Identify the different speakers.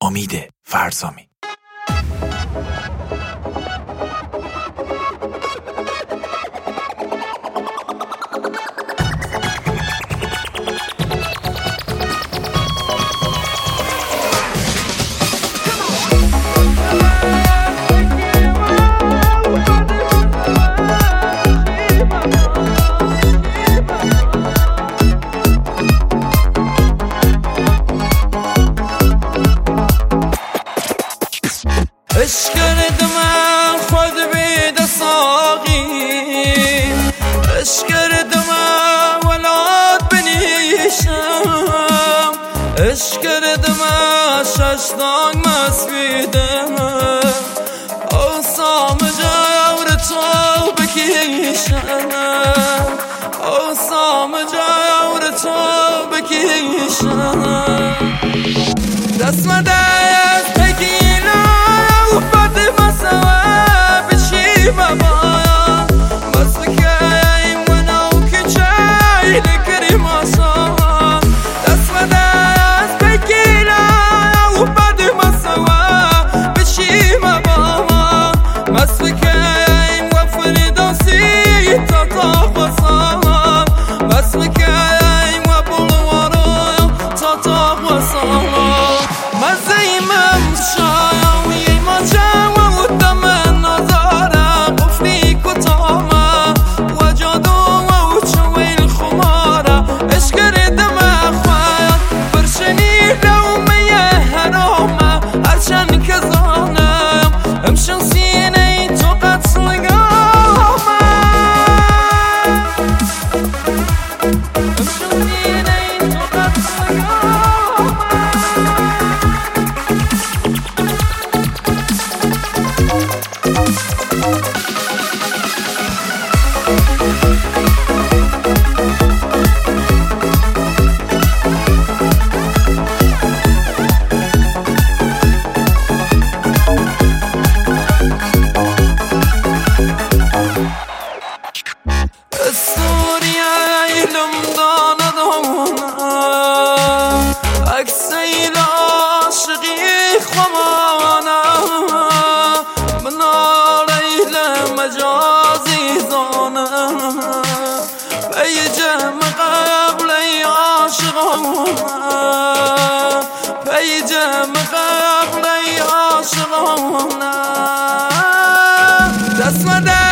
Speaker 1: امید فرزامی.
Speaker 2: عشق کرد من خود بید ساقی، عشق کرد من ولاد بنیشم، عشق کرد من ششتانگ مسویدم، آسام جور تو بکیشم، آسام جور تو بکیشم. دست مدست بگیرم اکسیل عاشقی خمانم من آلیل مجازی زانم پیجم قبل عاشقانم پیجم قبل عاشقانم دست مده